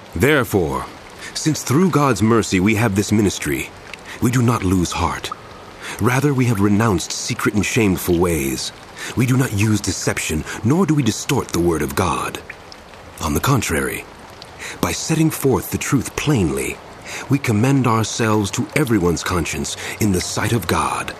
Therefore, since through God's mercy we have this ministry, we do not lose heart. Rather, we have renounced secret and shameful ways. We do not use deception, nor do we distort the word of God. On the contrary, by setting forth the truth plainly, we commend ourselves to everyone's conscience in the sight of God.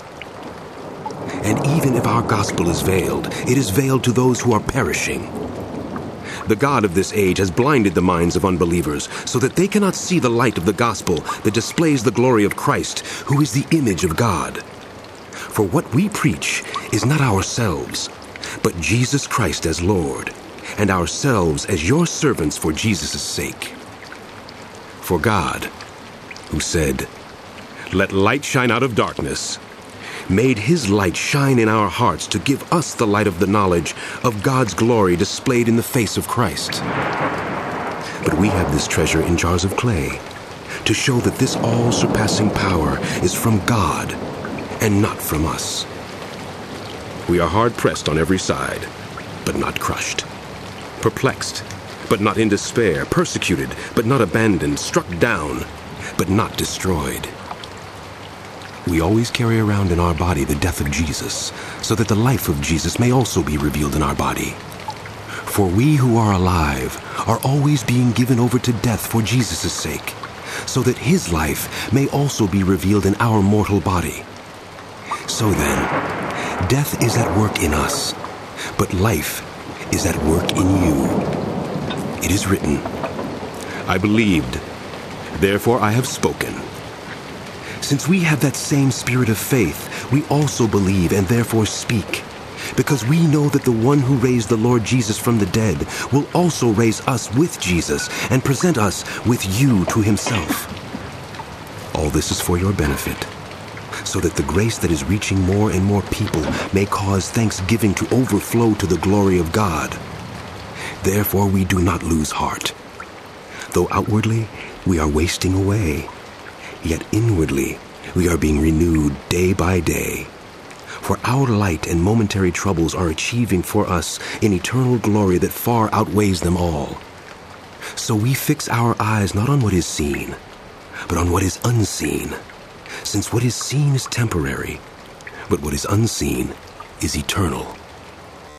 And even if our gospel is veiled, it is veiled to those who are perishing. The God of this age has blinded the minds of unbelievers so that they cannot see the light of the gospel that displays the glory of Christ, who is the image of God. For what we preach is not ourselves, but Jesus Christ as Lord, and ourselves as your servants for Jesus' sake. For God, who said, "Let light shine out of darkness," made his light shine in our hearts to give us the light of the knowledge of God's glory displayed in the face of Christ. But we have this treasure in jars of clay, to show that this all-surpassing power is from God and not from us. We are hard-pressed on every side, but not crushed. Perplexed, but not in despair. Persecuted, but not abandoned. Struck down, but not destroyed. We always carry around in our body the death of Jesus, so that the life of Jesus may also be revealed in our body. For we who are alive are always being given over to death for Jesus' sake, so that his life may also be revealed in our mortal body. So then, death is at work in us, but life is at work in you. It is written, "I believed, therefore I have spoken." Since we have that same spirit of faith, we also believe and therefore speak, because we know that the one who raised the Lord Jesus from the dead will also raise us with Jesus and present us with you to himself. All this is for your benefit, so that the grace that is reaching more and more people may cause thanksgiving to overflow to the glory of God. Therefore we do not lose heart. Though outwardly we are wasting away, yet inwardly we are being renewed day by day. For our light and momentary troubles are achieving for us an eternal glory that far outweighs them all. So we fix our eyes not on what is seen, but on what is unseen, since what is seen is temporary, but what is unseen is eternal.